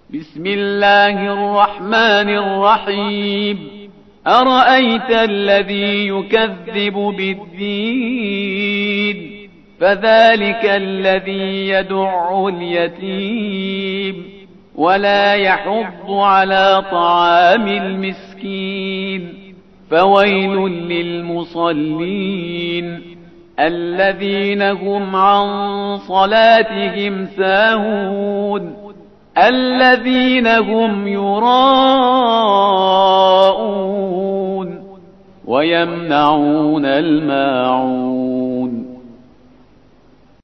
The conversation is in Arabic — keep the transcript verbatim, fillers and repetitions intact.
بسم الله الرحمن الرحيم أرأيت الذي يكذب بالدين فذلك الذي يدع اليتيم ولا يحض على طعام المسكين فويل للمصلين الذين هم عن صلاتهم ساهون الذين هم يراءون ويمنعون الماعون